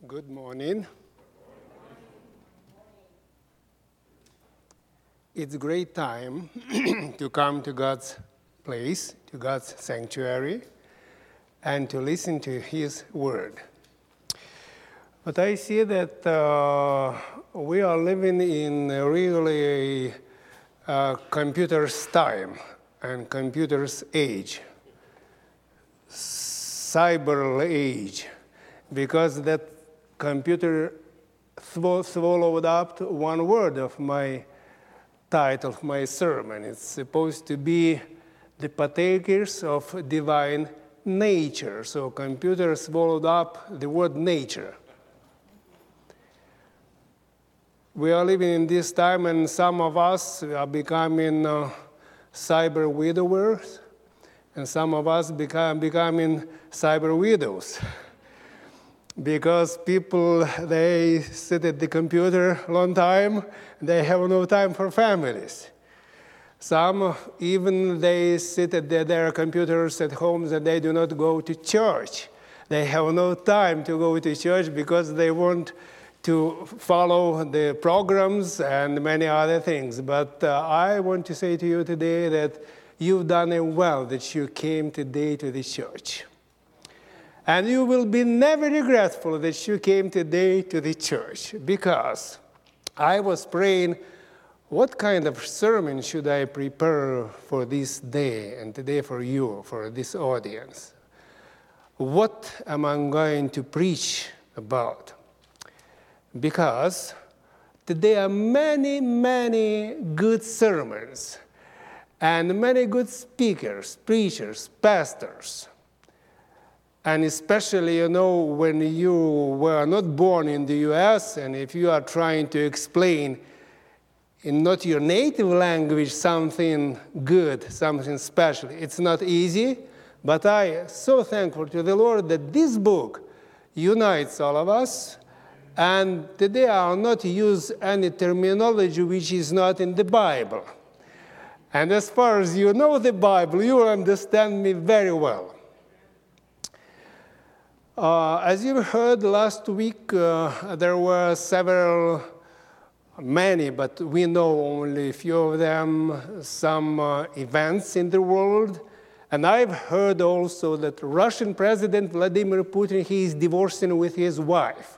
Good morning. It's a great time to come to God's place, to God's sanctuary, and to listen to His Word. But I see that we are living in really a computer's time and computer's age, cyber age, because that computer swallowed up one word of my title of my sermon. It's supposed to be the partakers of divine nature. So computer swallowed up the word nature. We are living in this time, and some of us are becoming cyber widowers, and some of us becoming cyber widows. Because people, they sit at the computer a long time, they have no time for families. Some, even they sit at their computers at homes and they do not go to church. They have no time to go to church because they want to follow the programs and many other things. But I want to say to you today that you've done it well that you came today to the church. And you will be never regretful that you came today to the church, because I was praying, what kind of sermon should I prepare for this day and today for you, for this audience? What am I going to preach about? Because today are many, many good sermons and many good speakers, preachers, pastors. And especially, when you were not born in the U.S., and if you are trying to explain in not your native language something good, something special, it's not easy. But I am so thankful to the Lord that this book unites all of us. And today I will not use any terminology which is not in the Bible. And as far as you know the Bible, you will understand me very well. As you heard last week, there were many, but we know only a few of them, some events in the world. And I've heard also that Russian President Vladimir Putin, he is divorcing his wife.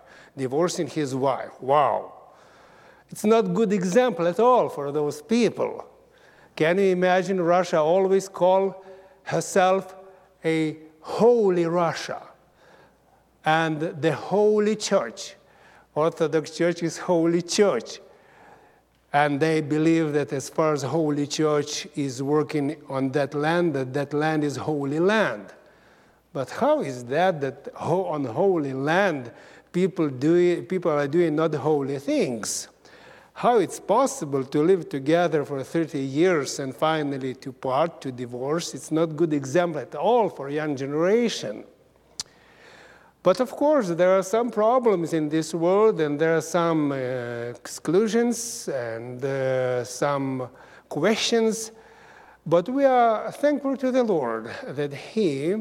Wow. It's not a good example at all for those people. Can you imagine Russia always call herself a holy Russia? And the Holy Church, Orthodox Church is Holy Church. And they believe that as far as Holy Church is working on that land is Holy Land. But how is that on Holy Land people are doing not holy things? How it's possible to live together for 30 years and finally to part, to divorce? It's not a good example at all for young generation. But of course, there are some problems in this world, and there are some exclusions and some questions. But we are thankful to the Lord that He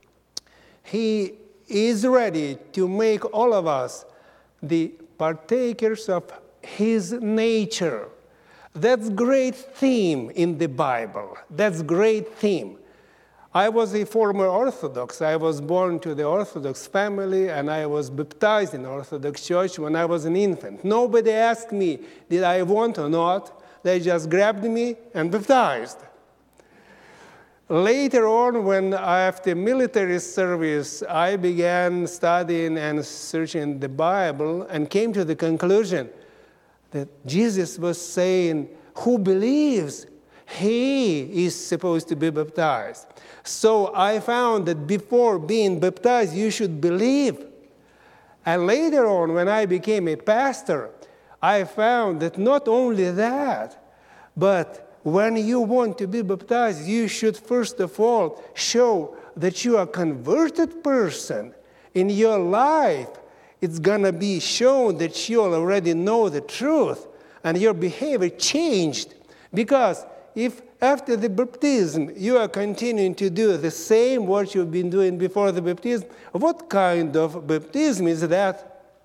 is ready to make all of us the partakers of His nature. That's a great theme in the Bible. That's a great theme. I was a former Orthodox. I was born to the Orthodox family, and I was baptized in Orthodox Church when I was an infant. Nobody asked me, did I want or not? They just grabbed me and baptized. Later on, when after military service, I began studying and searching the Bible and came to the conclusion that Jesus was saying, who believes, he is supposed to be baptized. So I found that before being baptized, you should believe. And later on, when I became a pastor, I found that not only that, but when you want to be baptized, you should first of all show that you are a converted person. In your life, it's going to be shown that you already know the truth, and your behavior changed. Because if after the baptism you are continuing to do the same what you've been doing before the baptism, what kind of baptism is that?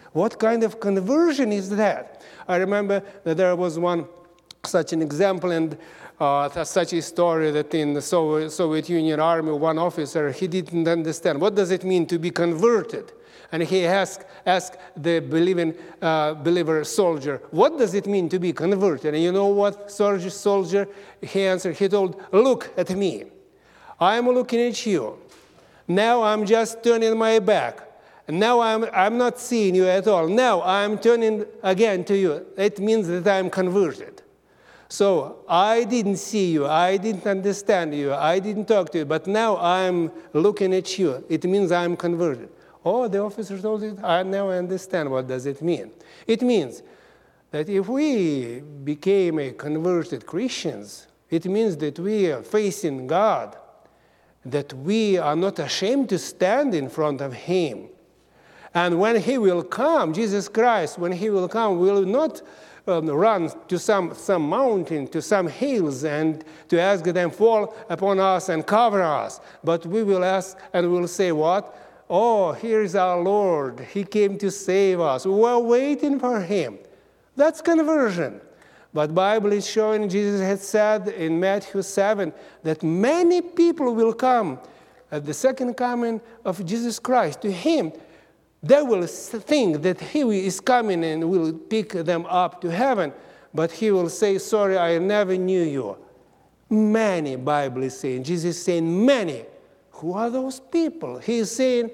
What kind of conversion is that? I remember that there was such an example, and such a story that in the Soviet Union Army, one officer, he didn't understand what does it mean to be converted. And he asked the believer soldier, what does it mean to be converted? And you know what soldier he answered? He told, look at me. I'm looking at you. Now I'm just turning my back. Now I'm not seeing you at all. Now I'm turning again to you. It means that I'm converted. So I didn't see you. I didn't understand you. I didn't talk to you. But now I'm looking at you. It means I'm converted. Oh, the officer told it. Now I understand what does it mean. It means that if we became a converted Christians, it means that we are facing God, that we are not ashamed to stand in front of Him. And when He will come, Jesus Christ, when He will come, we will not run to some mountain, to some hills, and to ask them fall upon us and cover us. But we will ask and we'll say what? Oh, here is our Lord. He came to save us. We are waiting for Him. That's conversion. But Bible is showing, Jesus had said in Matthew 7, that many people will come at the second coming of Jesus Christ to Him. They will think that He is coming and will pick them up to heaven. But He will say, sorry, I never knew you. Many, Bible is saying. Jesus is saying many. Who are those people? He is saying,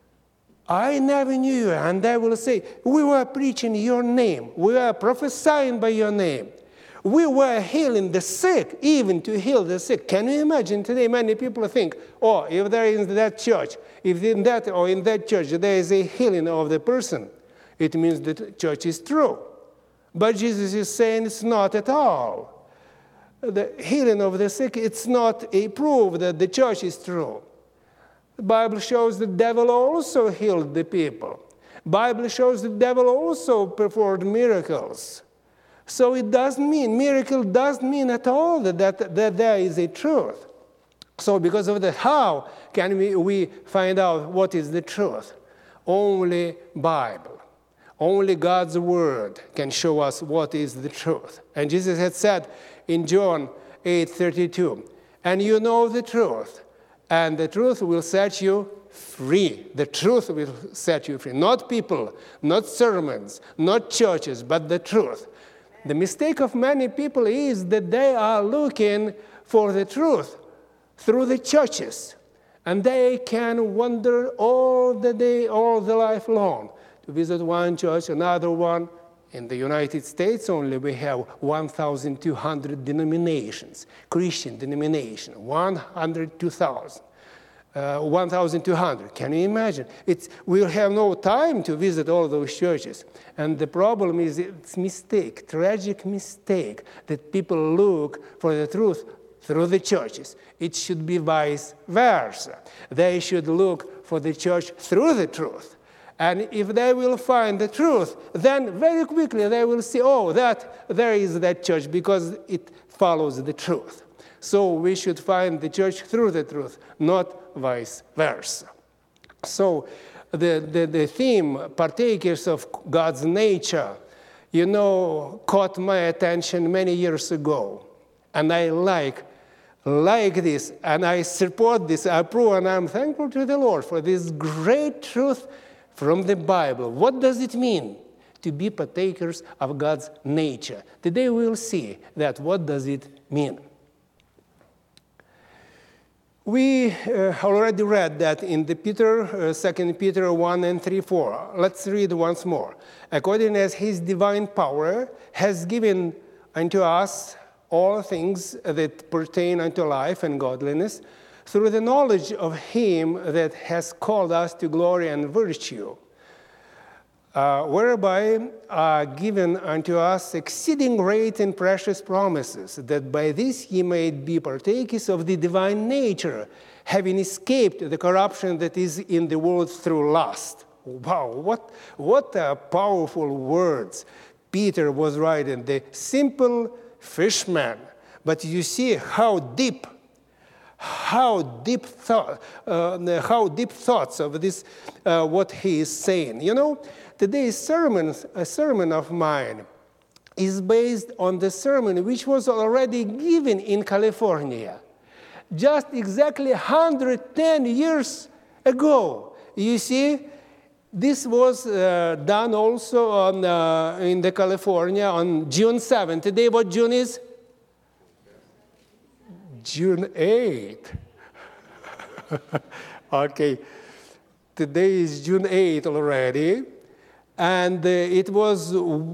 I never knew you. And they will say, we were preaching your name. We were prophesying by your name. We were healing the sick, even to heal the sick. Can you imagine today many people think, oh, if there is in that church, if in that or in that church there is a healing of the person, it means that the church is true. But Jesus is saying it's not at all. The healing of the sick, it's not a proof that the church is true. The Bible shows the devil also healed the people. The Bible shows the devil also performed miracles. So it doesn't mean, miracle doesn't mean at all that there is a truth. So because of that, how can we find out what is the truth? Only Bible. Only God's Word can show us what is the truth. And Jesus had said in John 8:32, and you know the truth, and the truth will set you free. The truth will set you free. Not people, not sermons, not churches, but the truth. The mistake of many people is that they are looking for the truth through the churches. And they can wander all the day, all the life long, to visit one church, another one. In the United States only we have 1,200 denominations, Christian denomination, 1,200. Can you imagine? We'll have no time to visit all those churches. And the problem is it's mistake, tragic mistake, that people look for the truth through the churches. It should be vice versa. They should look for the church through the truth. And if they will find the truth, then very quickly they will see, oh, that there is that church because it follows the truth. So we should find the church through the truth, not vice versa. So the theme, partakers of God's nature, caught my attention many years ago. And I like this, and I support this, I approve, and I'm thankful to the Lord for this great truth from the Bible. What does it mean to be partakers of God's nature? Today we will see that. What does it mean? We already read that in the 2 Peter 1 and 3:4. Let's read once more. According as His divine power has given unto us all things that pertain unto life and godliness, through the knowledge of Him that has called us to glory and virtue, whereby are given unto us exceeding great and precious promises, that by this ye may be partakers of the divine nature, having escaped the corruption that is in the world through lust. Wow, what powerful words Peter was writing, the simple fisherman. But you see how deep, how deep thoughts of this, what he is saying. You know, today's sermon, a sermon of mine, is based on the sermon which was already given in California, just exactly 110 years ago. You see, this was done also on, in the California on June 7th. Today, what June is? June 8th. Okay, today is June 8th already. And it was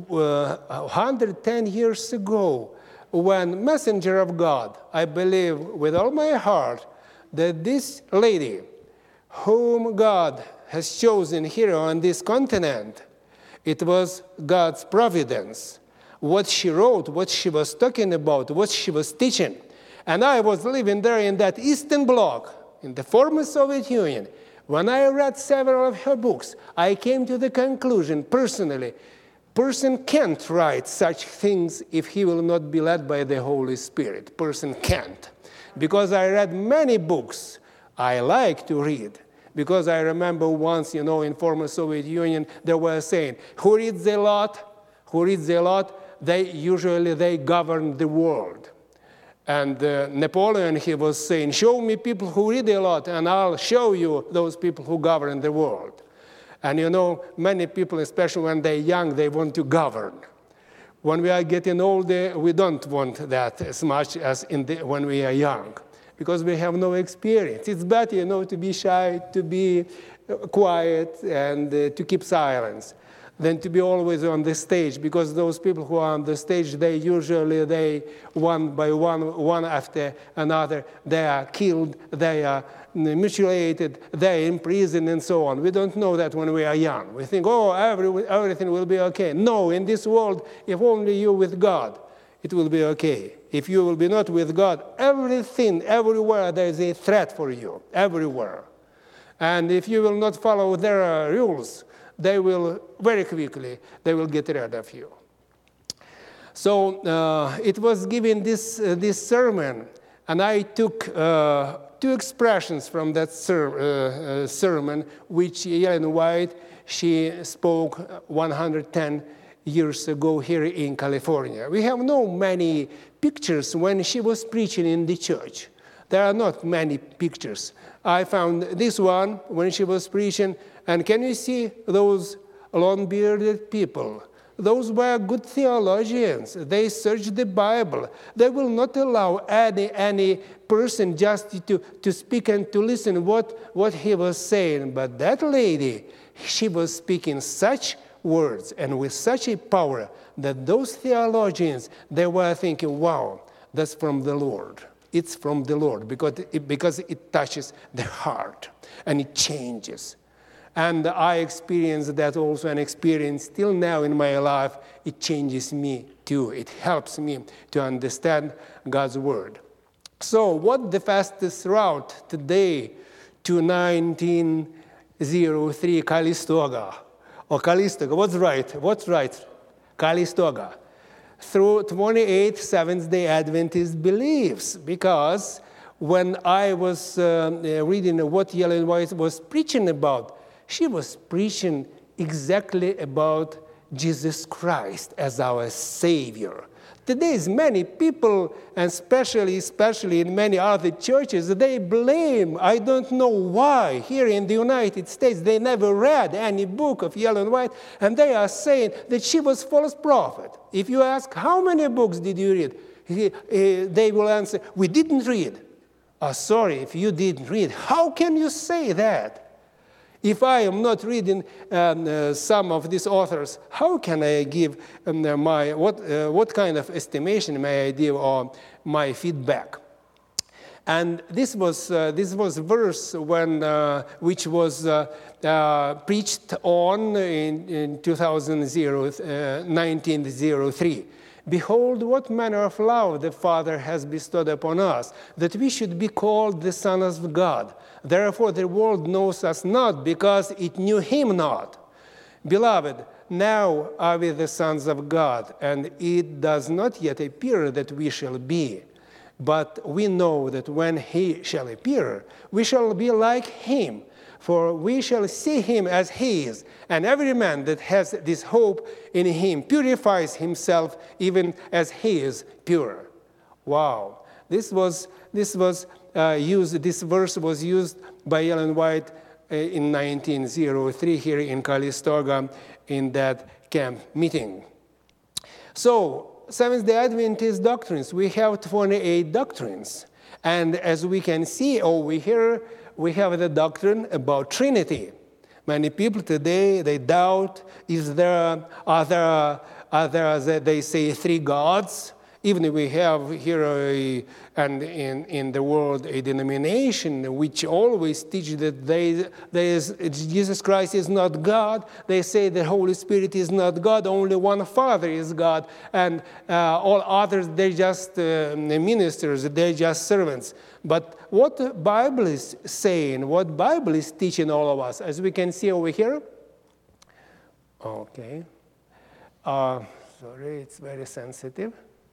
110 years ago when messenger of God, I believe with all my heart that this lady whom God has chosen here on this continent, it was God's providence. What she wrote, what she was talking about, what she was teaching. And I was living there in that Eastern Bloc, in the former Soviet Union. When I read several of her books, I came to the conclusion, personally, person can't write such things if he will not be led by the Holy Spirit. Person can't. Because I read many books I like to read. Because I remember once, you know, in former Soviet Union, they were saying, who reads a lot, they usually govern the world. And Napoleon, he was saying, show me people who read a lot, and I'll show you those people who govern the world. And you know, many people, especially when they're young, they want to govern. When we are getting older, we don't want that as much as when we are young, because we have no experience. It's better, you know, to be shy, to be quiet, and to keep silence, than to be always on the stage, because those people who are on the stage, they usually, one by one after another, they are killed, they are mutilated, they are in prison, and so on. We don't know that when we are young. We think, oh, everything will be okay. No, in this world, if only you with God, it will be okay. If you will be not with God, everything, everywhere, there is a threat for you, everywhere. And if you will not follow their rules, they will very quickly, they will get rid of you. So it was given this sermon, and I took two expressions from that sermon, which Ellen White, she spoke 110 years ago here in California. We have no many pictures when she was preaching in the church. There are not many pictures. I found this one when she was preaching. And can you see those long-bearded people? Those were good theologians. They searched the Bible. They will not allow any person just to speak and to listen what he was saying. But that lady, she was speaking such words and with such a power that those theologians, they were thinking, wow, that's from the Lord. It's from the Lord because it touches the heart and it changes. And I experienced that also, and experience still now in my life. It changes me too. It helps me to understand God's word. So what the fastest route today to 1903 Calistoga? Or Calistoga, what's right? Calistoga. Through 28 Seventh-day Adventist beliefs, because when I was reading what Ellen White was preaching about, she was preaching exactly about Jesus Christ as our Savior. Today, many people, and especially in many other churches, they blame, I don't know why, here in the United States, they never read any book of Ellen White, and they are saying that she was a false prophet. If you ask, how many books did you read? They will answer, we didn't read. Oh, sorry, if you didn't read, how can you say that? If I am not reading some of these authors, how can I give what kind of estimation may I give or my feedback? And this was a verse which was preached on in 1903. Behold, what manner of love the Father has bestowed upon us, that we should be called the sons of God. Therefore the world knows us not, because it knew him not. Beloved, now are we the sons of God, and it does not yet appear that we shall be. But we know that when he shall appear, we shall be like him, for we shall see him as he is. And every man that has this hope in him purifies himself even as he is pure. Wow. This verse was used by Ellen White in 1903 here in Calistoga in that camp meeting. So, Seventh-day Adventist doctrines, we have 28 doctrines. And as we can see over here, we have the doctrine about Trinity. Many people today, they doubt, they say three gods. Even we have here and in the world a denomination which always teach that Jesus Christ is not God. They say the Holy Spirit is not God, only one Father is God, and all others, they're just ministers, they're just servants. But what the Bible is saying, what Bible is teaching all of us, as we can see over here. Okay. Sorry, it's very sensitive.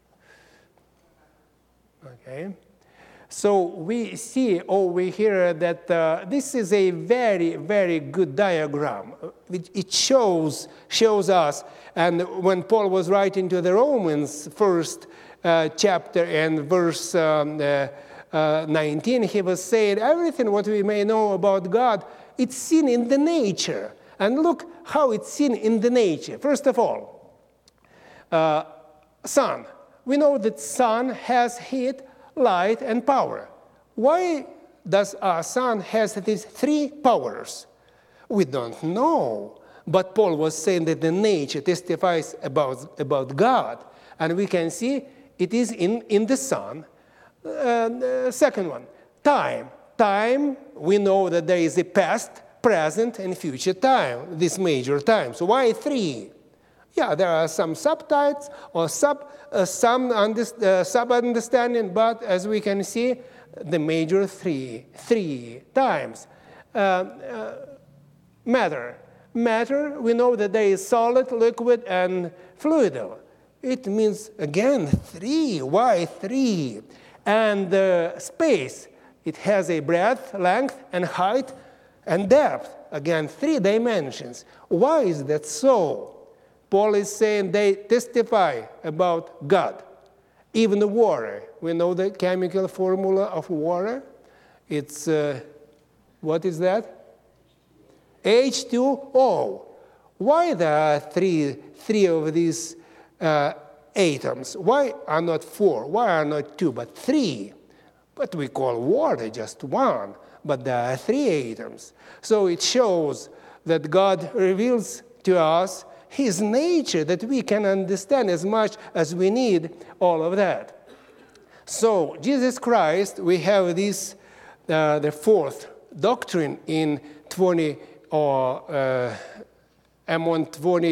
Okay, so we see over here that this is a very, very good diagram. It shows us, and when Paul was writing to the Romans, first chapter and verse 19, he was saying everything what we may know about God, it's seen in the nature. And look how it's seen in the nature. First of all, sun. We know that sun has heat, light, and power. Why does our sun has these three powers? We don't know. But Paul was saying that the nature testifies about God. And we can see it is in the sun. Second one, time. Time, we know that there is a past, present, and future time, this major time. So why three? Yeah, there are some subtypes or sub-understanding, but as we can see, the major three times. Matter. Matter, we know that there is solid, liquid, and fluid. It means, again, three. Why three? And space. It has a breadth, length, and height, and depth. Again, 3 dimensions. Why is that so? Paul is saying they testify about God. Even the water. We know the chemical formula of water. It's, what is that? H2O. Why there are three of these atoms? Why are not 4? Why are not 2, but 3? But we call water just 1. But there are 3 atoms. So it shows that God reveals to us His nature, that we can understand as much as we need all of that. So Jesus Christ, we have this, the fourth doctrine in 20 or among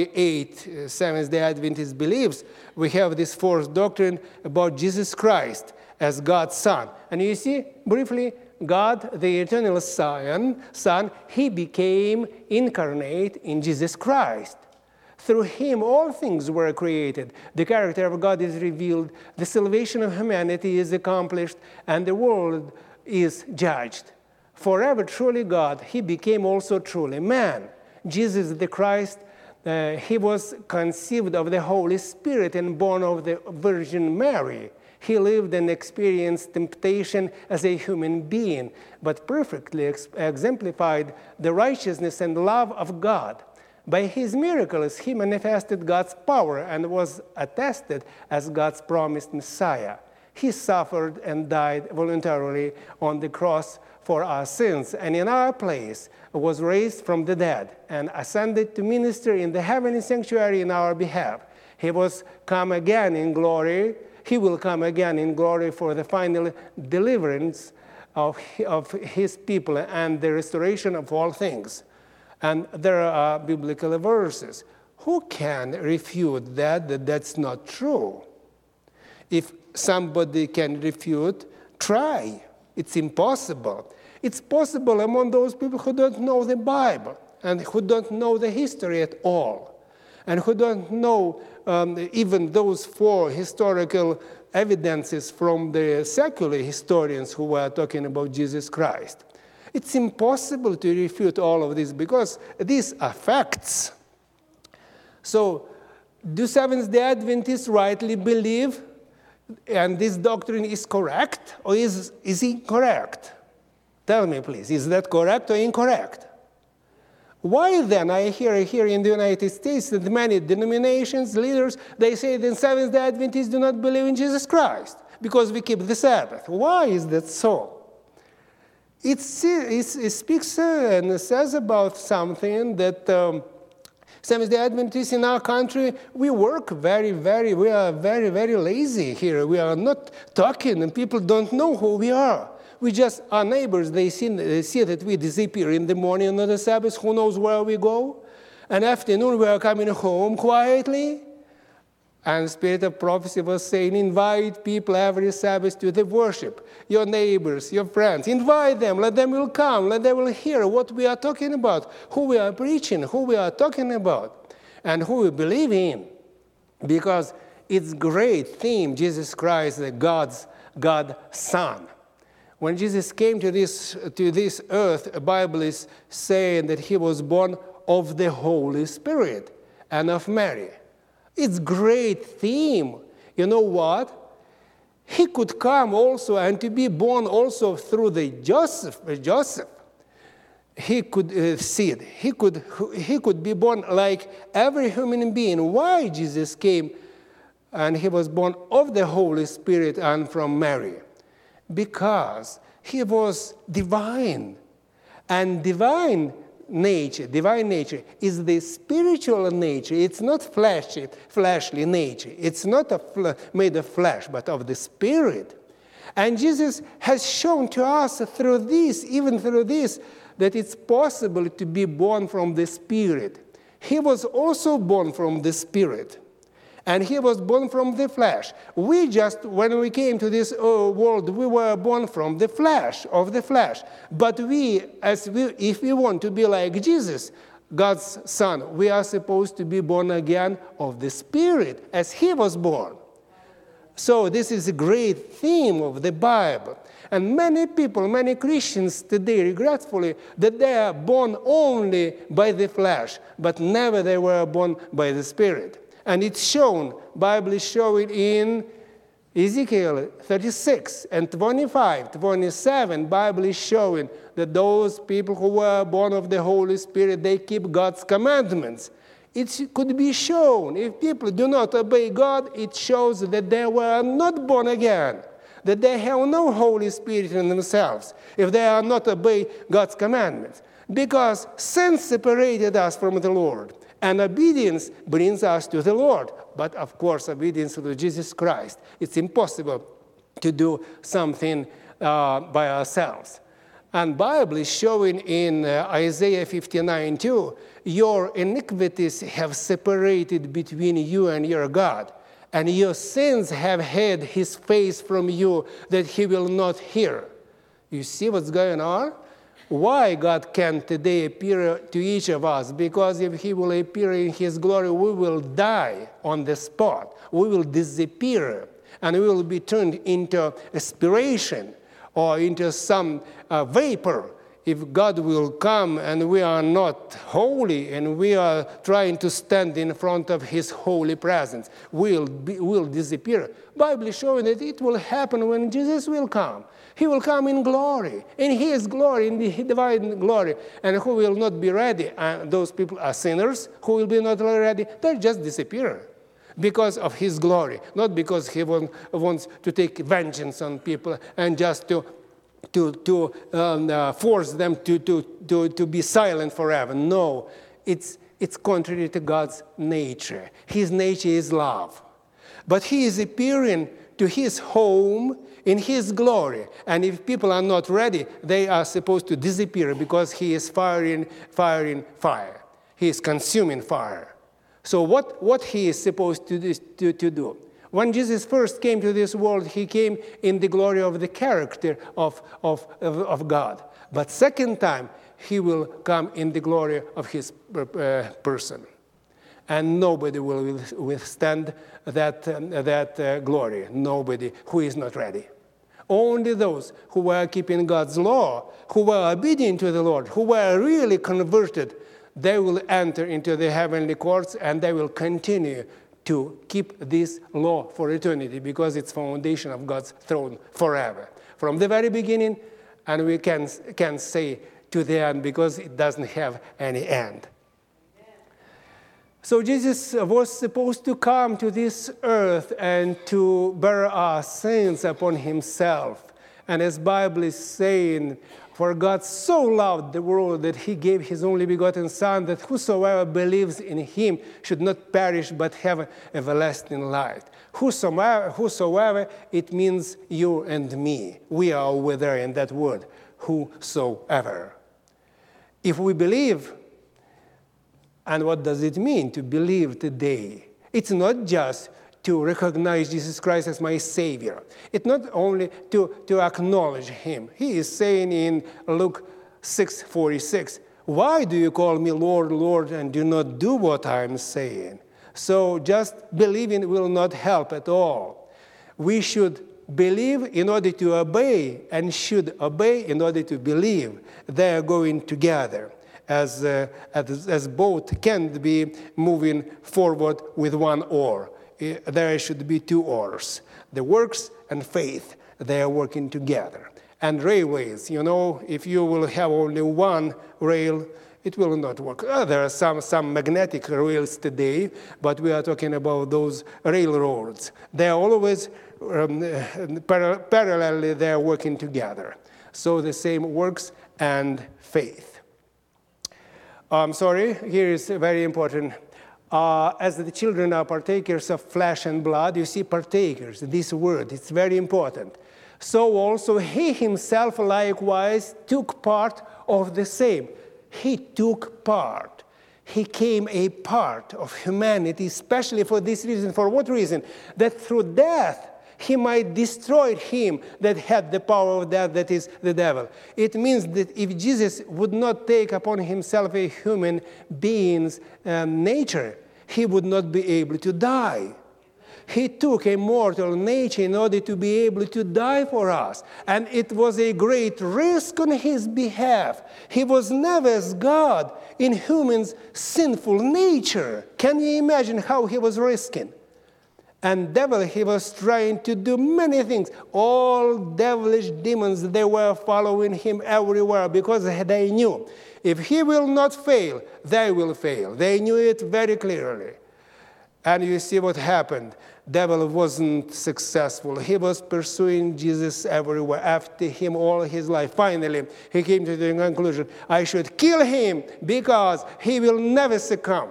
28 Seventh-day Adventist beliefs. We have this fourth doctrine about Jesus Christ as God's Son. And you see, briefly, God, the eternal Son, He became incarnate in Jesus Christ. Through Him, all things were created. The character of God is revealed, the salvation of humanity is accomplished, and the world is judged. Forever truly God, He became also truly man. Jesus the Christ, He was conceived of the Holy Spirit and born of the Virgin Mary. He lived and experienced temptation as a human being, but perfectly exemplified the righteousness and love of God. By His miracles, He manifested God's power and was attested as God's promised Messiah. He suffered and died voluntarily on the cross for our sins, and in our place was raised from the dead and ascended to minister in the heavenly sanctuary in our behalf. He was come again in glory. He will come again in glory for the final deliverance of His people and the restoration of all things. And there are biblical verses. Who can refute that that's not true? If somebody can refute, try. It's impossible. It's possible among those people who don't know the Bible and who don't know the history at all, and who don't know even those 4 historical evidences from the secular historians who were talking about Jesus Christ. It's impossible to refute all of this because these are facts. So, do Seventh-day Adventists rightly believe and this doctrine is correct or is incorrect? Tell me, please, is that correct or incorrect? Why then, I hear here in the United States that many denominations, leaders, they say that Seventh-day Adventists do not believe in Jesus Christ because we keep the Sabbath. Why is that so? It speaks and says about something that Seventh-day Adventists in our country, we work we are very lazy here. We are not talking and people don't know who we are. We just, our neighbors, they see that we disappear in the morning on the Sabbath, who knows where we go. And afternoon we are coming home quietly. And Spirit of Prophecy was saying, invite people every Sabbath to the worship. Your neighbors, your friends, invite them, let them will come, let them will hear what we are talking about, who we are preaching, who we are talking about, and who we believe in. Because it's great theme, Jesus Christ, God's Son. When Jesus came to this earth, the Bible is saying that he was born of the Holy Spirit and of Mary. It's great theme. You know what? He could come also and to be born also through the Joseph. He could seed. He could be born like every human being. Why Jesus came and he was born of the Holy Spirit and from Mary? Because he was divine. And divine nature is the spiritual nature. It's not fleshly nature. It's not made of flesh, but of the Spirit. And Jesus has shown to us through this, that it's possible to be born from the Spirit. He was also born from the Spirit. And he was born from the flesh. When we came to this world, we were born from the flesh, of the flesh. But if we want to be like Jesus, God's Son, we are supposed to be born again of the Spirit, as he was born. So this is a great theme of the Bible. And many people, many Christians today, regretfully, that they are born only by the flesh, but never they were born by the Spirit. And it's shown, Bible is showing in Ezekiel 36 and 25, 27, Bible is showing that those people who were born of the Holy Spirit, they keep God's commandments. It could be shown, if people do not obey God, it shows that they were not born again, that they have no Holy Spirit in themselves, if they are not obey God's commandments. Because sin separated us from the Lord. And obedience brings us to the Lord. But of course, obedience to Jesus Christ. It's impossible to do something by ourselves. And Bible is showing in Isaiah 59:2, your iniquities have separated between you and your God, and your sins have hid his face from you that he will not hear. You see what's going on? Why God can today appear to each of us? Because if he will appear in his glory, we will die on the spot. We will disappear, and we will be turned into aspiration or into some vapor. If God will come and we are not holy and we are trying to stand in front of his holy presence, we'll disappear. Bible is showing that it will happen when Jesus will come. He will come in glory, in his glory, in the divine glory. And who will not be ready, those people are sinners. Who will be not ready, they'll just disappear because of his glory, not because he wants to take vengeance on people and just to force them to be silent forever. No, it's contrary to God's nature. His nature is love. But he is appearing to his home in his glory. And if people are not ready, they are supposed to disappear because he is firing fire. He is consuming fire. So what he is supposed to do? When Jesus first came to this world, he came in the glory of the character of God. But second time, he will come in the glory of his person. And nobody will withstand that glory. Nobody who is not ready. Only those who were keeping God's law, who were obedient to the Lord, who were really converted, they will enter into the heavenly courts, and they will continue to keep this law for eternity, because it's foundation of God's throne forever. From the very beginning, and we can say to the end, because it doesn't have any end. So Jesus was supposed to come to this earth and to bear our sins upon himself. And as Bible is saying, for God so loved the world that he gave his only begotten Son, that whosoever believes in him should not perish but have everlasting life. Whosoever, it means you and me. We are over there in that word, whosoever. If we believe, and what does it mean to believe today? It's not just to recognize Jesus Christ as my Savior. It's not only to acknowledge him. He is saying in Luke 6:46, why do you call me Lord, Lord, and do not do what I am saying? So just believing will not help at all. We should believe in order to obey, and should obey in order to believe. They are going together, as both can't be moving forward with one oar. There should be two oars. The works and faith, they are working together. And railways, if you will have only one rail, it will not work. There are some magnetic rails today, but we are talking about those railroads. They are always parallelly, they are working together. So the same works and faith. Here is very important. As the children are partakers of flesh and blood, you see partakers, this word, it's very important. So also he himself likewise took part of the same. He took part. He became a part of humanity, especially for this reason. For what reason? That through death, he might destroy him that had the power of death, that is the devil. It means that if Jesus would not take upon himself a human being's nature, he would not be able to die. He took a mortal nature in order to be able to die for us. And it was a great risk on his behalf. He was never as God in humans' sinful nature. Can you imagine how he was risking? And devil, he was trying to do many things. All devilish demons, they were following him everywhere, because they knew if he will not fail, they will fail. They knew it very clearly. And you see what happened. Devil wasn't successful. He was pursuing Jesus everywhere, after him all his life. Finally, he came to the conclusion, I should kill him because he will never succumb.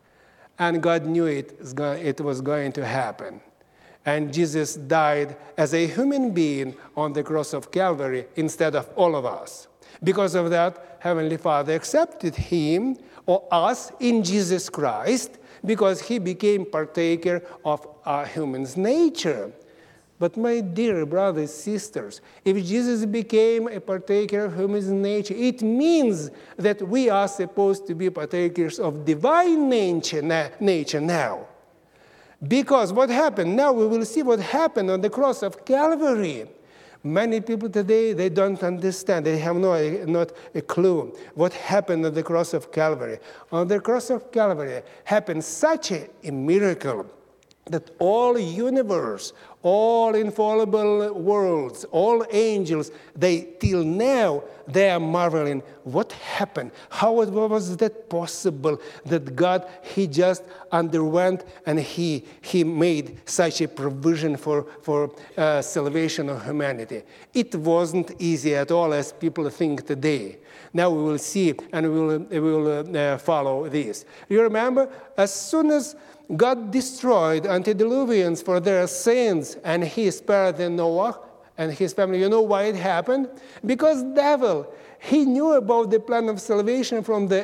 And God knew it was going to happen. And Jesus died as a human being on the cross of Calvary instead of all of us. Because of that, Heavenly Father accepted him or us in Jesus Christ, because he became partaker of our human's nature. But my dear brothers, sisters, if Jesus became a partaker of human's nature, it means that we are supposed to be partakers of divine nature now. Because what happened? Now we will see what happened on the cross of Calvary. Many people today, they don't understand. They have not a clue what happened on the cross of Calvary. On the cross of Calvary happened such a miracle that all universe, all infallible worlds, all angels, till now, they are marveling what happened. How was that possible that God, he just underwent and he made such a provision for salvation of humanity? It wasn't easy at all, as people think today. Now we will see, and we will follow this. You remember, as soon as God destroyed antediluvians for their sins, and he spared the Noah and his family. You know why it happened? Because devil, he knew about the plan of salvation from the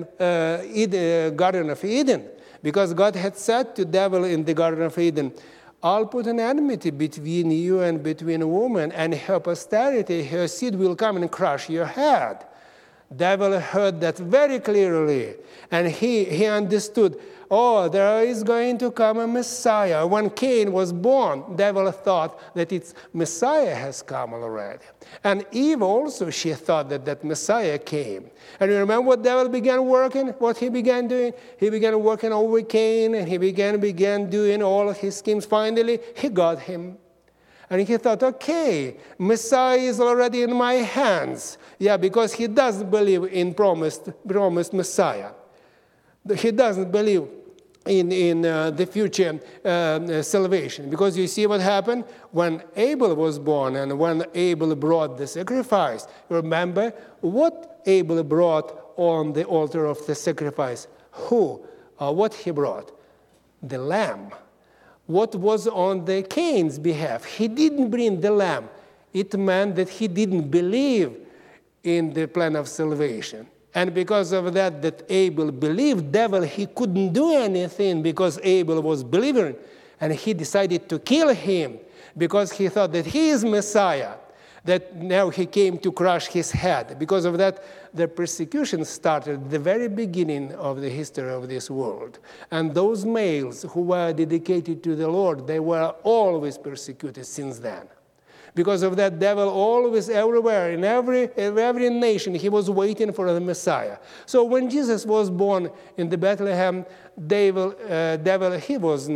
Garden of Eden. Because God had said to devil in the Garden of Eden, I'll put an enmity between you and between a woman, and her posterity, her seed will come and crush your head. Devil heard that very clearly, and he understood, oh, there is going to come a Messiah. When Cain was born, devil thought that its Messiah has come already. And Eve also, she thought that that Messiah came. And you remember what devil began working, what he began doing? He began working over Cain, and he began doing all of his schemes. Finally, he got him. And he thought, okay, Messiah is already in my hands. Yeah, because he doesn't believe in promised Messiah. He doesn't believe in the future salvation. Because you see what happened when Abel was born and when Abel brought the sacrifice. Remember what Abel brought on the altar of the sacrifice? What he brought? The lamb. What was on the Cain's behalf? He didn't bring the lamb. It meant that he didn't believe in the plan of salvation. And because of that Abel believed, devil, he couldn't do anything because Abel was believing. And he decided to kill him because he thought that he is Messiah, that now he came to crush his head. Because of that, the persecution started at the very beginning of the history of this world. And those males who were dedicated to the Lord, they were always persecuted since then. Because of that, devil always, everywhere, in every nation, he was waiting for the Messiah. So when Jesus was born in the Bethlehem, the devil, he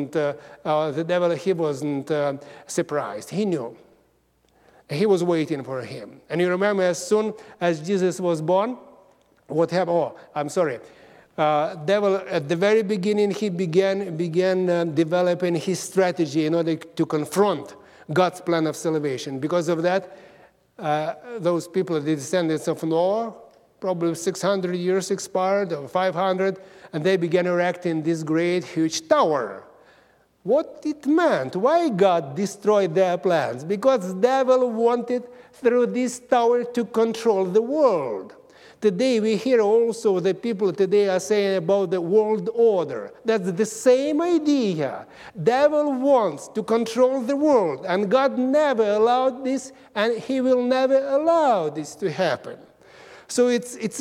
wasn't surprised. He knew. He was waiting for him. And you remember, as soon as Jesus was born, what happened? Oh, I'm sorry. Devil, at the very beginning, he began developing his strategy in order to confront God's plan of salvation. Because of that, those people, the descendants of Noah, probably 600 years expired, or 500, and they began erecting this great, huge tower. What it meant, why God destroyed their plans? Because the devil wanted, through this tower, to control the world. Today we hear also that people today are saying about the world order. That's the same idea. Devil wants to control the world, and God never allowed this, and he will never allow this to happen. So it's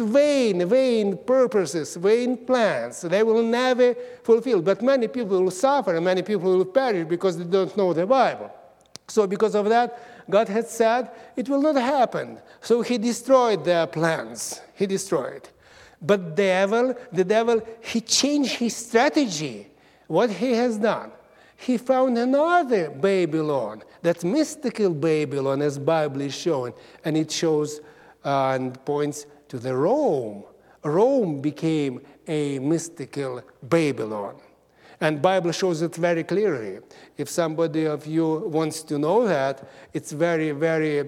vain purposes, vain plans. They will never fulfill. But many people will suffer, and many people will perish because they don't know the Bible. So because of that, God had said it will not happen. So he destroyed their plans. He destroyed. But the devil, he changed his strategy. What he has done? He found another Babylon, that mystical Babylon, as Bible is showing, and it shows and points to the Rome. Rome became a mystical Babylon. And Bible shows it very clearly. If somebody of you wants to know that, it's very, very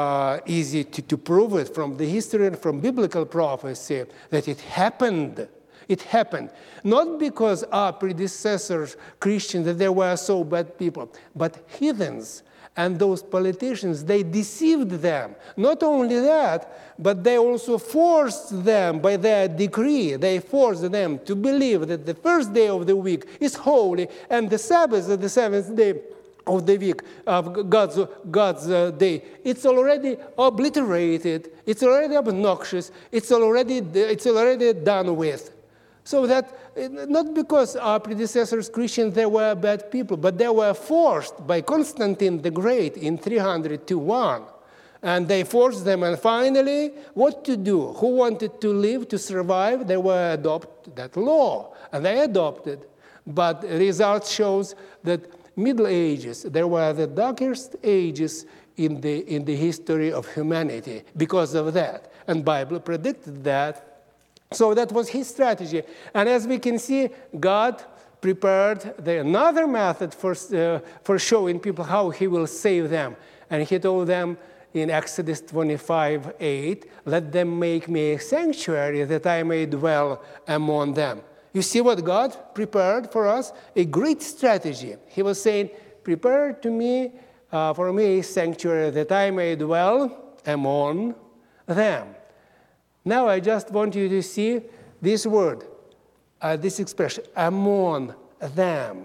easy to prove it from the history and from biblical prophecy that it happened. It happened. Not because our predecessors, Christians, that they were so bad people, but heathens. And those politicians, they deceived them. Not only that, but they also forced them by their decree. They forced them to believe that the first day of the week is holy, and the Sabbath is the seventh day of the week, of God's day. It's already obliterated. It's already obnoxious. It's already done with. So that, not because our predecessors, Christians, they were bad people, but they were forced by Constantine the Great in 301. And they forced them, and finally, what to do? Who wanted to live, to survive? They were adopt that law, and they adopted. But the result shows that Middle Ages, they were the darkest ages in the history of humanity because of that. And Bible predicted that. So that was his strategy. And as we can see, God prepared another method for showing people how he will save them. And he told them in Exodus 25:8, let them make me a sanctuary that I may dwell among them. You see what God prepared for us? A great strategy. He was saying, prepare for me a sanctuary that I may dwell among them. Now I just want you to see this word, this expression, among them.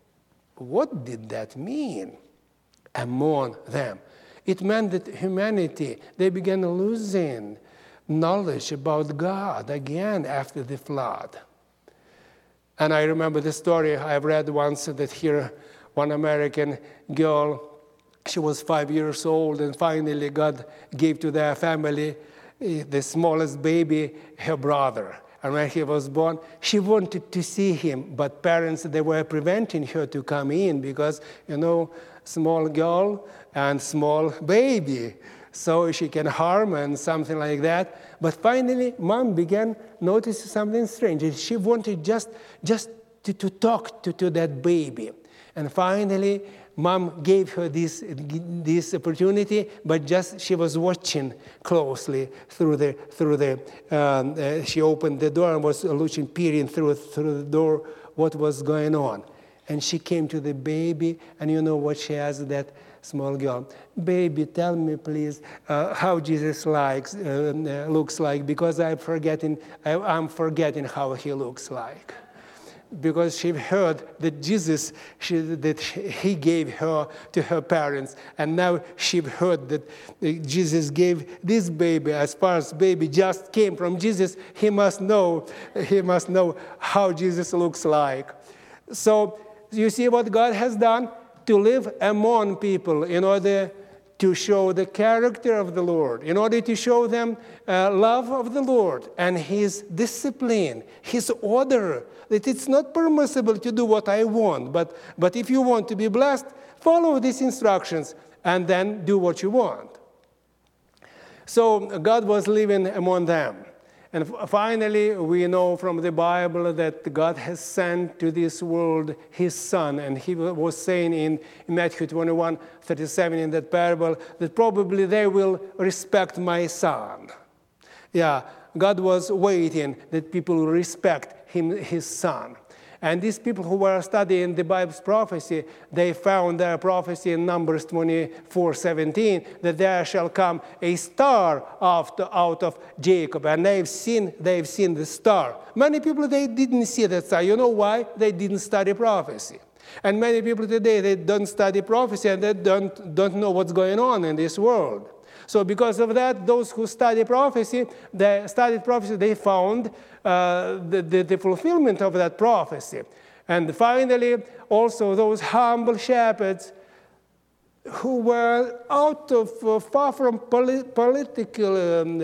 What did that mean? Among them. It meant that humanity, they began losing knowledge about God again after the flood. And I remember the story I've read once that here one American girl, she was 5 years old, and finally God gave to their family the smallest baby, her brother. And when he was born, she wanted to see him, but parents, they were preventing her to come in because, small girl and small baby, so she can harm and something like that. But finally, Mom began noticing something strange. She wanted just to talk to that baby. And finally, Mom gave her this opportunity, but just she was watching closely she opened the door and was looking, peering through the door what was going on. And she came to the baby, and you know what she asked that small girl? Baby, tell me please how Jesus looks like, because I'm forgetting how he looks like. Because she heard that Jesus, he gave her to her parents, and now she heard that Jesus gave this baby. As far as baby just came from Jesus, he must know how Jesus looks like. So you see what God has done? To live among people in order to show the character of the Lord, in order to show them love of the Lord and His discipline, His order, that it's not permissible to do what I want, but if you want to be blessed, follow these instructions and then do what you want. So God was living among them. And finally, we know from the Bible that God has sent to this world His Son. And He was saying in Matthew 21:37 in that parable that probably they will respect my Son. Yeah, God was waiting that people will respect His Son. And these people who were studying the Bible's prophecy, they found their prophecy in Numbers 24:17 that there shall come a star out of Jacob. And they've seen the star. Many people, they didn't see that star. You know why? They didn't study prophecy. And many people today, they don't study prophecy and they don't know what's going on in this world. So because of that, those who study prophecy, they found the fulfillment of that prophecy. And finally, also those humble shepherds who were far from political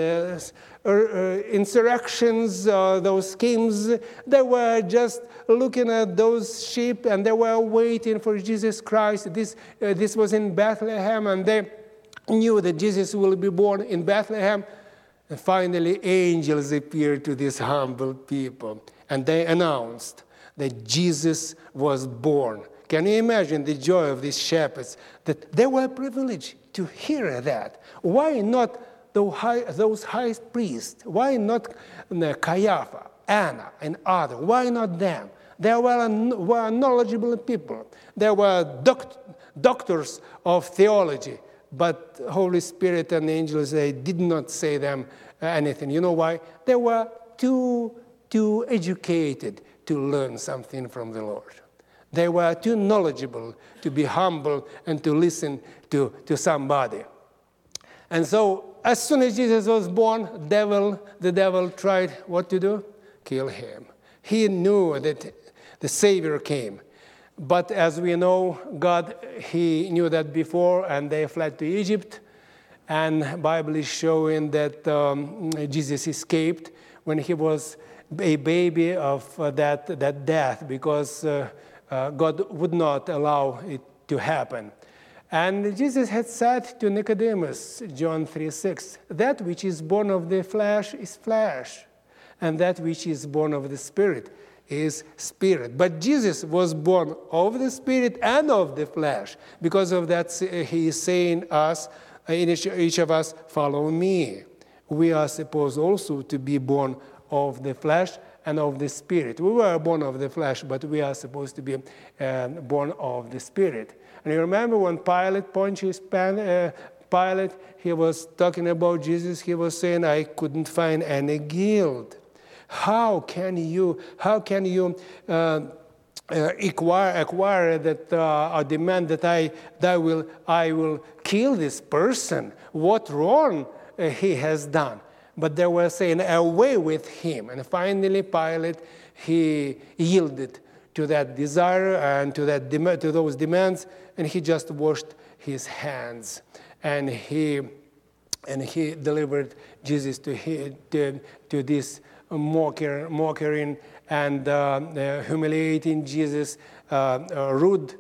insurrections, those schemes, they were just looking at those sheep and they were waiting for Jesus Christ. This was in Bethlehem, and they knew that Jesus will be born in Bethlehem. And finally, angels appeared to these humble people, and they announced that Jesus was born. Can you imagine the joy of these shepherds, that they were privileged to hear that? Why not those high priests? Why not Caiaphas, Anna, and others? Why not them? They were knowledgeable people. They were doctors of theology. But Holy Spirit and angels, they did not say them anything. You know why? They were too educated to learn something from the Lord. They were too knowledgeable to be humble and to listen to somebody. And so, as soon as Jesus was born, the devil tried what to do? Kill him. He knew that the Savior came. But as we know, God, He knew that before, and they fled to Egypt. And the Bible is showing that Jesus escaped when he was a baby of that death, because God would not allow it to happen. And Jesus had said to Nicodemus, John 3:6, that which is born of the flesh is flesh, and that which is born of the Spirit is spirit. But Jesus was born of the Spirit and of the flesh. Because of that, He is saying us, each of us, follow me. We are supposed also to be born of the flesh and of the Spirit. We were born of the flesh, but we are supposed to be born of the Spirit. And you remember when Pontius Pilate, he was talking about Jesus, he was saying, I couldn't find any guilt. How can you acquire that or demand that I will kill this person? What wrong he has done? but they were saying, away with him. And finally, Pilate, he yielded to that desire and to those demands, and he just washed his hands. And he delivered Jesus to this mocking and humiliating Jesus, rude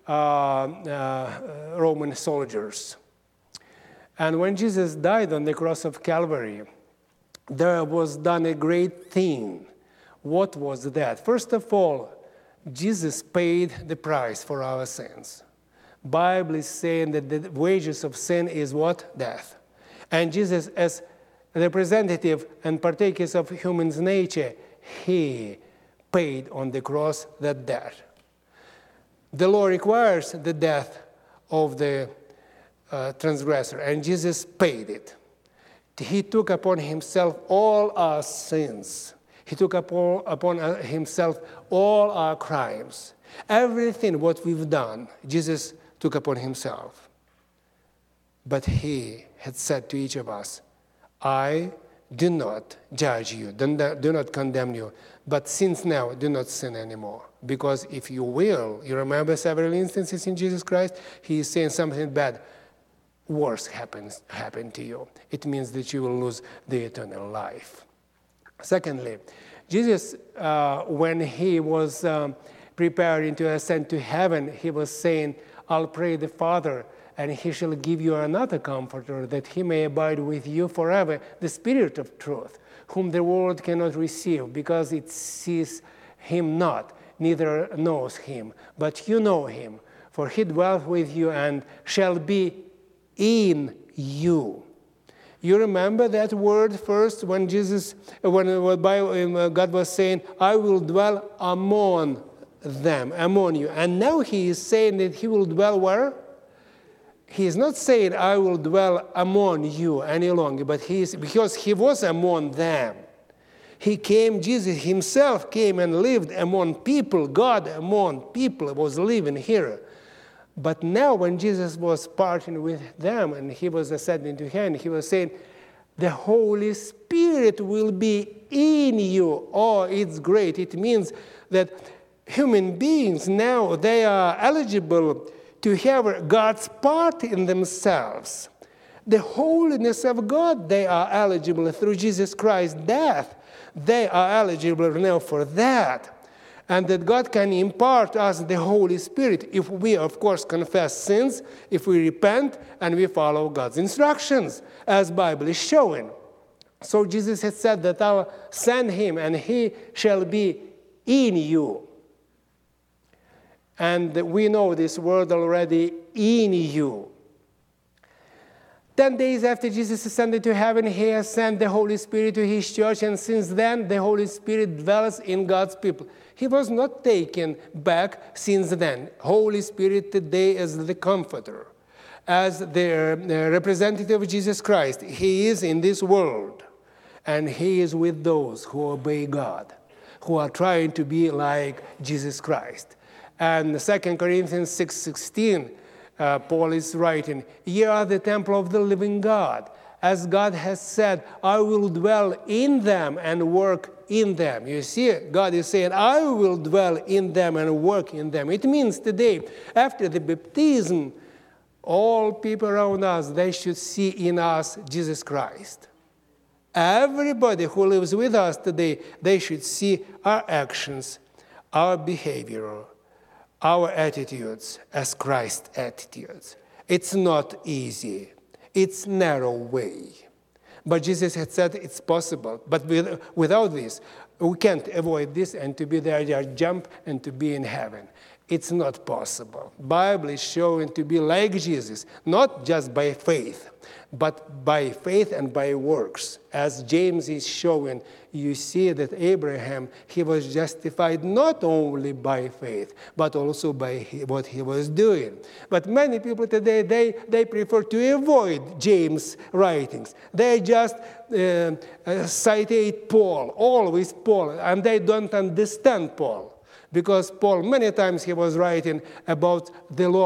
Roman soldiers. And when Jesus died on the cross of Calvary, there was done a great thing. What was that? First of all, Jesus paid the price for our sins. Bible is saying that the wages of sin is what? Death. And Jesus, as representative and partakers of human's nature, he paid on the cross that debt. The law requires the death of the transgressor, and Jesus paid it. He took upon himself all our sins. He took upon himself all our crimes. Everything what we've done, Jesus took upon himself. But he had said to each of us, I do not judge you, do not condemn you, but since now, do not sin anymore. Because if you will, you remember several instances in Jesus Christ, he is saying something bad, worse happened to you. It means that you will lose the eternal life. Secondly, Jesus, when he was preparing to ascend to heaven, he was saying, I'll pray the Father, and he shall give you another comforter, that he may abide with you forever, the Spirit of truth, whom the world cannot receive, because it sees him not, neither knows him. But you know him, for he dwelleth with you and shall be in you. You remember that word first when God was saying, I will dwell among them, among you. And now he is saying that he will dwell where? He is not saying, I will dwell among you any longer, but because he was among them. Jesus himself came and lived among people. God among people was living here. But now when Jesus was parting with them and he was ascending to heaven, he was saying, the Holy Spirit will be in you. Oh, it's great. It means that human beings now, they are eligible to have God's part in themselves. The holiness of God, they are eligible through Jesus Christ's death. They are eligible now for that. And that God can impart us the Holy Spirit if we, of course, confess sins, if we repent, and we follow God's instructions, as Bible is showing. So Jesus had said that I'll send him, and he shall be in you. And we know this word already, in you. 10 days after Jesus ascended to heaven, he has sent the Holy Spirit to his church, and since then, the Holy Spirit dwells in God's people. He was not taken back since then. Holy Spirit today is the Comforter. As the representative of Jesus Christ, he is in this world, and he is with those who obey God, who are trying to be like Jesus Christ. And 2 Corinthians 6:16, Paul is writing, ye are the temple of the living God. As God has said, I will dwell in them and work in them. You see, God is saying, I will dwell in them and work in them. It means today, after the baptism, all people around us, they should see in us Jesus Christ. Everybody who lives with us today, they should see our actions, our behavior, our attitudes as Christ's attitudes. It's not easy. It's narrow way. But Jesus had said it's possible. But without this, we can't avoid this and to be there, just jump and to be in heaven. It's not possible. Bible is showing to be like Jesus, not just by faith, but by faith and by works. As James is showing, you see that Abraham, he was justified not only by faith, but also by what he was doing. But many people today, they prefer to avoid James' writings. They just citate Paul, always Paul, and they don't understand Paul. Because Paul, many times he was writing about the law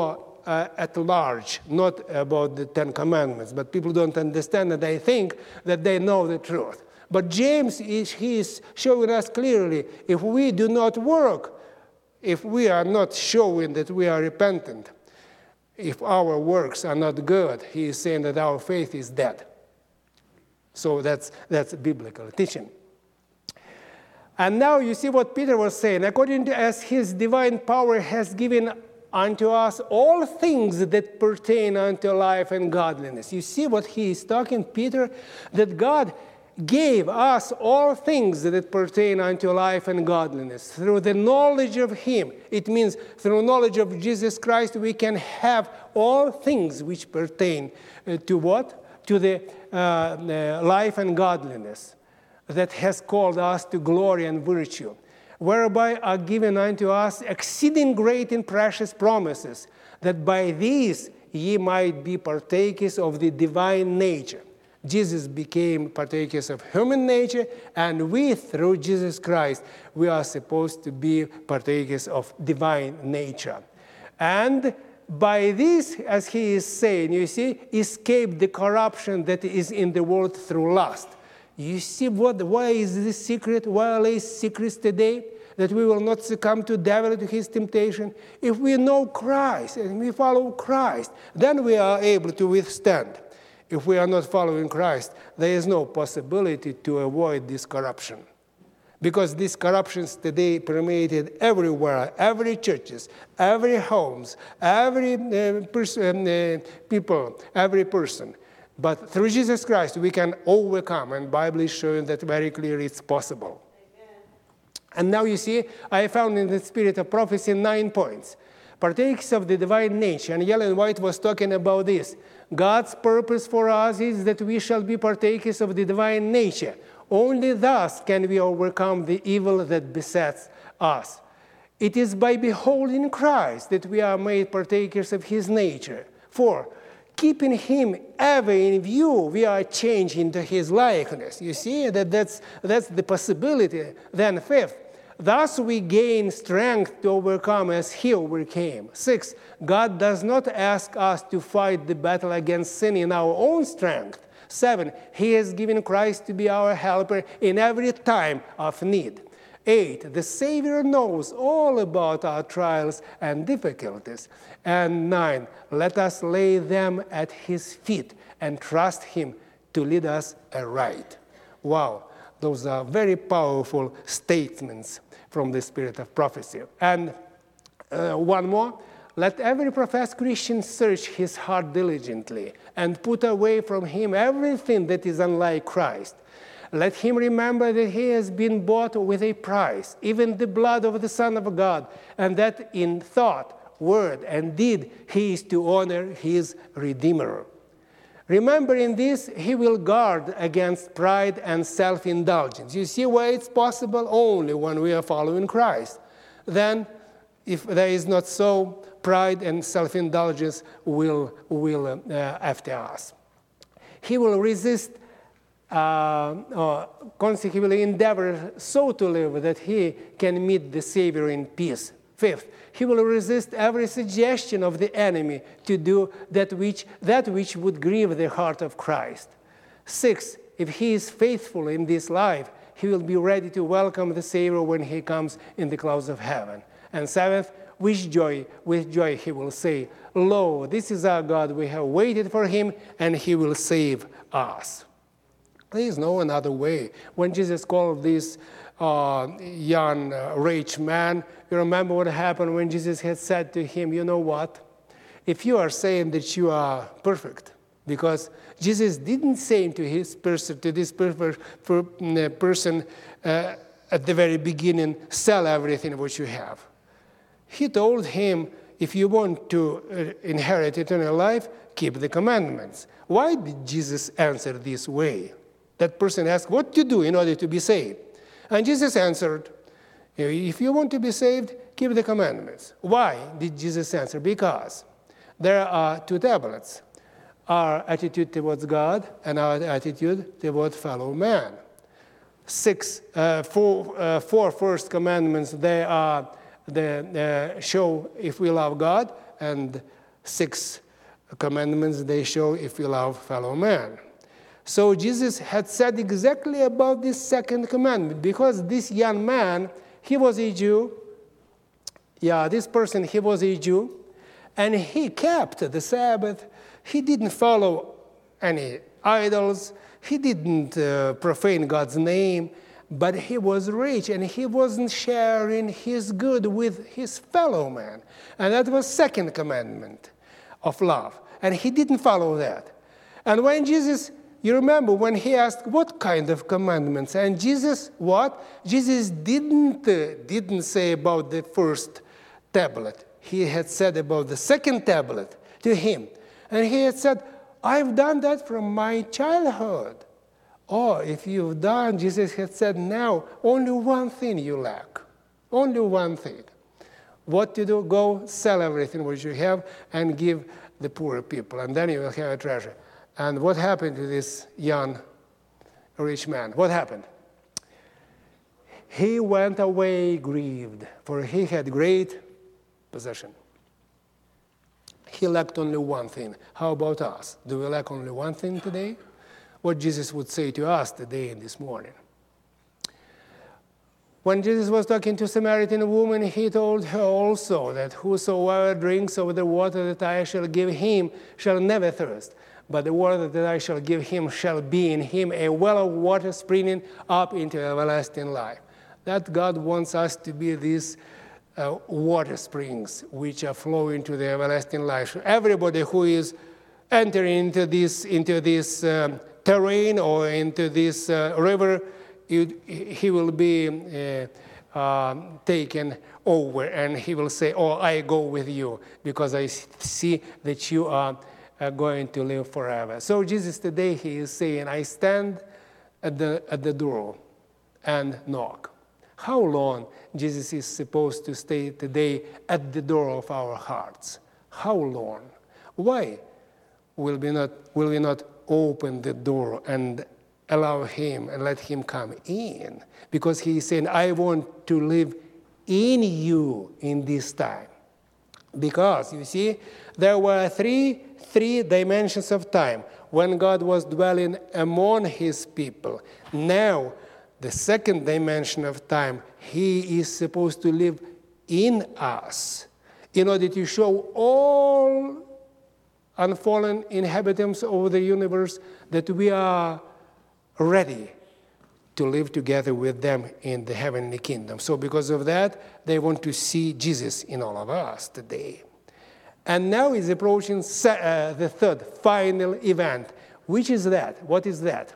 at large, not about the Ten Commandments. But people don't understand that. They think that they know the truth. But James is showing us clearly, if we do not work, if we are not showing that we are repentant, if our works are not good, he is saying that our faith is dead. So that's biblical teaching. And now you see what Peter was saying. According to as his divine power has given unto us all things that pertain unto life and godliness. You see what he is talking, Peter? That God gave us all things that pertain unto life and godliness through the knowledge of him. It means through knowledge of Jesus Christ we can have all things which pertain to what? To the life and godliness that has called us to glory and virtue, whereby are given unto us exceeding great and precious promises, that by these ye might be partakers of the divine nature. Jesus became partakers of human nature, and we, through Jesus Christ, we are supposed to be partakers of divine nature. And by this, as he is saying, you see, escape the corruption that is in the world through lust. You see why is this secret? Why lays secrets today? That we will not succumb to devil, to his temptation. If we know Christ and we follow Christ, then we are able to withstand. If we are not following Christ, there is no possibility to avoid this corruption. Because these corruptions today permeated everywhere, every churches, every homes, every people, every person. But through Jesus Christ, we can overcome, and the Bible is showing that very clearly it's possible. Amen. And now you see, I found in the spirit of prophecy 9 points. Partakers of the divine nature, and Ellen White was talking about this. God's purpose for us is that we shall be partakers of the divine nature. Only thus can we overcome the evil that besets us. It is by beholding Christ that we are made partakers of his nature. 4, keeping him ever in view, we are changed into his likeness. You see, that's the possibility. Then 5th, thus we gain strength to overcome as he overcame. 6, God does not ask us to fight the battle against sin in our own strength. 7, he has given Christ to be our helper in every time of need. 8, the Savior knows all about our trials and difficulties. And 9, let us lay them at his feet and trust him to lead us aright. Wow, those are very powerful statements from the spirit of prophecy. And one more, let every professed Christian search his heart diligently and put away from him everything that is unlike Christ. Let him remember that he has been bought with a price, even the blood of the Son of God, and that in thought, word, and deed he is to honor his Redeemer. Remembering this, he will guard against pride and self-indulgence. You see why it's possible? Only when we are following Christ. Then, if there is not so, pride and self-indulgence will after us. He will resist, consequently endeavor so to live that he can meet the Savior in peace. 5th, he will resist every suggestion of the enemy to do that which would grieve the heart of Christ. 6th, if he is faithful in this life, he will be ready to welcome the Savior when he comes in the clouds of heaven. And 7th, with joy he will say, lo, this is our God, we have waited for him, and he will save us. There is no another way. When Jesus called this young rich man, you remember what happened when Jesus had said to him, you know what? If you are saying that you are perfect, because Jesus didn't say to this person at the very beginning, sell everything what you have. He told him, if you want to inherit eternal life, keep the commandments. Why did Jesus answer this way? That person asked, what to do in order to be saved? And Jesus answered, if you want to be saved, keep the commandments. Why did Jesus answer? Because there are 2 tablets, our attitude towards God and our attitude toward fellow man. 4 first commandments, they are show if we love God, and 6 commandments, they show if you love fellow man. So Jesus had said exactly about this second commandment, because this young man, he was a Jew. Yeah, this person, he was a Jew, and he kept the Sabbath. He didn't follow any idols. He didn't profane God's name, but he was rich, and he wasn't sharing his good with his fellow man. And that was second commandment of love, and he didn't follow that. And when Jesus, you remember when he asked, what kind of commandments? And Jesus, what? Jesus didn't say about the first tablet. He had said about the second tablet to him. And he had said, I've done that from my childhood. Oh, if you've done, Jesus had said, now only one thing you lack. Only one thing. What to do? Go sell everything which you have and give the poor people, and then you will have a treasure. And what happened to this young rich man? What happened? He went away grieved, for he had great possession. He lacked only one thing. How about us? Do we lack only one thing today? What Jesus would say to us today and this morning. When Jesus was talking to a Samaritan woman, he told her also that whosoever drinks of the water that I shall give him shall never thirst. But the water that I shall give him shall be in him a well of water springing up into everlasting life. That God wants us to be these water springs which are flowing to the everlasting life. So everybody who is entering into this terrain or into this river, he will be taken over, and he will say, oh, I go with you because I see that you are going to live forever. So Jesus today, he is saying, I stand at the door and knock. How long Jesus is supposed to stay today at the door of our hearts? How long? Why will we not open the door and allow him and let him come in? Because he is saying, I want to live in you in this time. Because, you see, there were three dimensions of time when God was dwelling among his people. Now, the second dimension of time, he is supposed to live in us in order to show all unfallen inhabitants of the universe that we are ready to live together with them in the heavenly kingdom. So because of that, they want to see Jesus in all of us today. And now is approaching the third, final event. Which is that? What is that?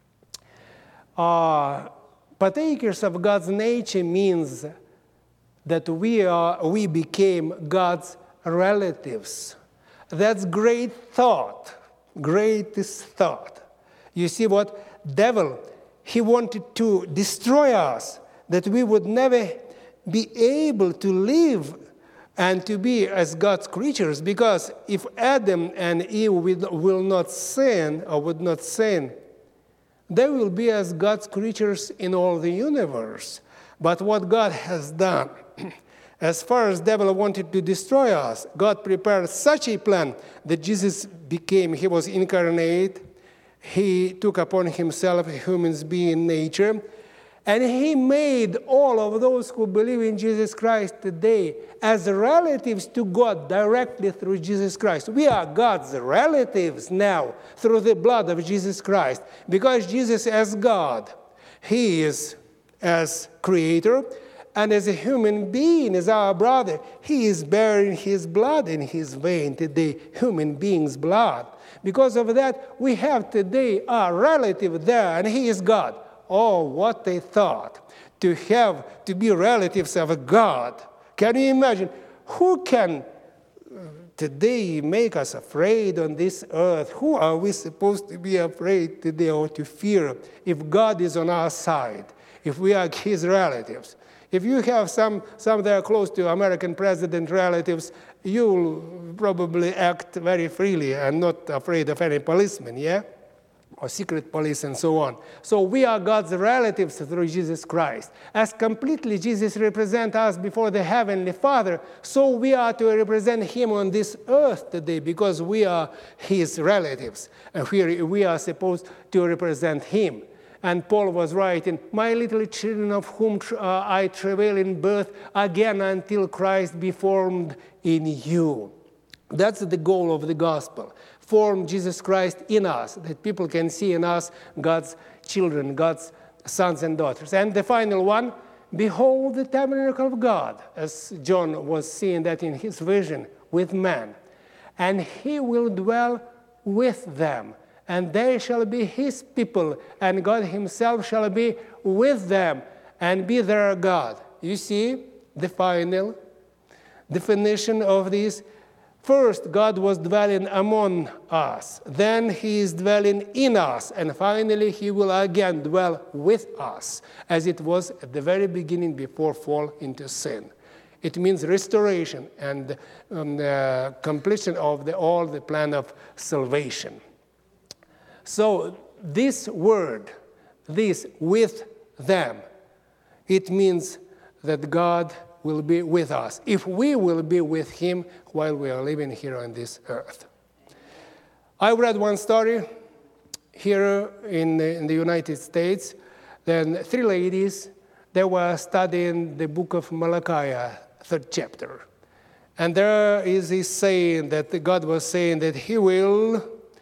Partakers of God's nature means that we became God's relatives. That's great thought, greatest thought. You see what? Devil, he wanted to destroy us, that we would never be able to live and to be as God's creatures, because if Adam and Eve will not sin or would not sin, they will be as God's creatures in all the universe. But what God has done, as far as the devil wanted to destroy us, God prepared such a plan that Jesus he was incarnate, he took upon himself a human being nature, and he made all of those who believe in Jesus Christ today as relatives to God directly through Jesus Christ. We are God's relatives now through the blood of Jesus Christ. Because Jesus as God, he is as creator, and as a human being, as our brother, he is bearing his blood in his vein today, human being's blood. Because of that, we have today our relative there, and he is God. Oh, what they thought, to be relatives of God. Can you imagine? Who can today make us afraid on this earth? Who are we supposed to be afraid today or to fear if God is on our side, if we are his relatives? If you have some that are close to American president relatives, you'll probably act very freely and not afraid of any policeman, yeah? or secret police and so on. So we are God's relatives through Jesus Christ. As completely Jesus represents us before the Heavenly Father, so we are to represent Him on this earth today because we are His relatives. And we are supposed to represent Him. And Paul was writing, "My little children of whom I travail in birth again until Christ be formed in you." That's the goal of the gospel. Form Jesus Christ in us, that people can see in us God's children, God's sons and daughters. And the final one, behold the tabernacle of God, as John was seeing that in his vision, with man. And He will dwell with them, and they shall be His people, and God Himself shall be with them, and be their God. You see the final definition of this. First, God was dwelling among us. Then He is dwelling in us. And finally, He will again dwell with us, as it was at the very beginning before fall into sin. It means restoration and completion of all the plan of salvation. So this word, this with them, it means that God will be with us, if we will be with Him while we are living here on this earth. I read one story here in the United States. Then 3 ladies, they were studying the book of Malachi, 3rd chapter. And there is this saying that God was saying that He will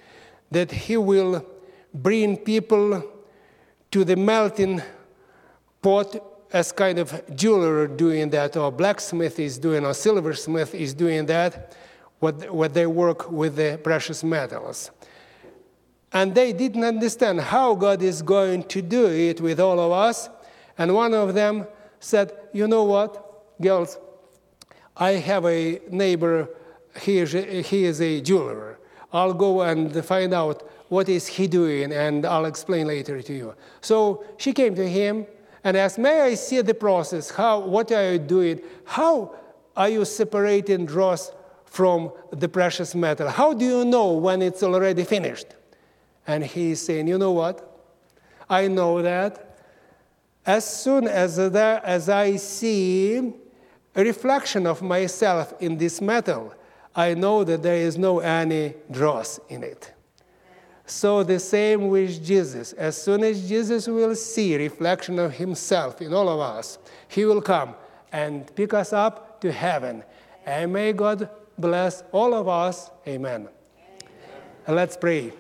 bring people to the melting pot, as kind of jeweler doing that, or blacksmith is doing, or silversmith is doing that, what they work with the precious metals. And they didn't understand how God is going to do it with all of us. And one of them said, "You know what, girls, I have a neighbor, he is a jeweler. I'll go and find out what is he doing, and I'll explain later to you." So she came to him and asked, "May I see the process? What are you doing? How are you separating dross from the precious metal? How do you know when it's already finished?" And he's saying, "You know what? I know that as soon as I see a reflection of myself in this metal, I know that there is no any dross in it." So the same with Jesus. As soon as Jesus will see reflection of Himself in all of us, He will come and pick us up to heaven. And may God bless all of us. Amen. And let's pray.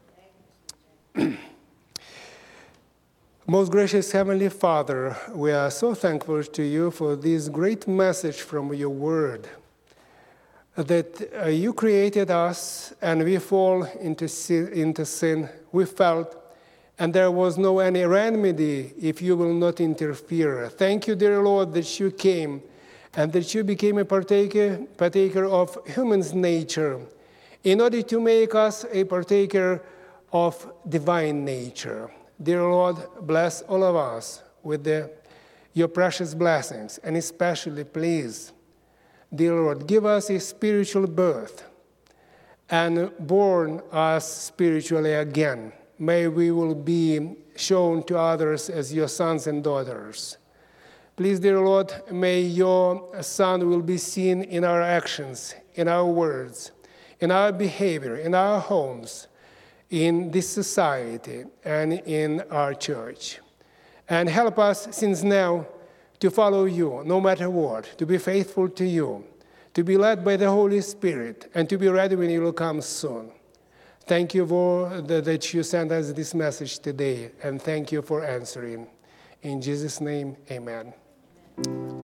Most gracious Heavenly Father, we are so thankful to You for this great message from Your Word, that You created us and we fall into sin. We felt, and there was no any remedy if You will not interfere. Thank You, dear Lord, that You came and that You became a partaker of human's nature in order to make us a partaker of divine nature. Dear Lord, bless all of us with Your precious blessings, and especially, please, dear Lord, give us a spiritual birth and born us spiritually again. May we will be shown to others as Your sons and daughters. Please, dear Lord, may Your Son will be seen in our actions, in our words, in our behavior, in our homes, in this society, and in our church. And help us since now to follow You no matter what, to be faithful to You, to be led by the Holy Spirit, and to be ready when You will come soon. Thank You for that You sent us this message today, and thank You for answering. In Jesus' name, amen.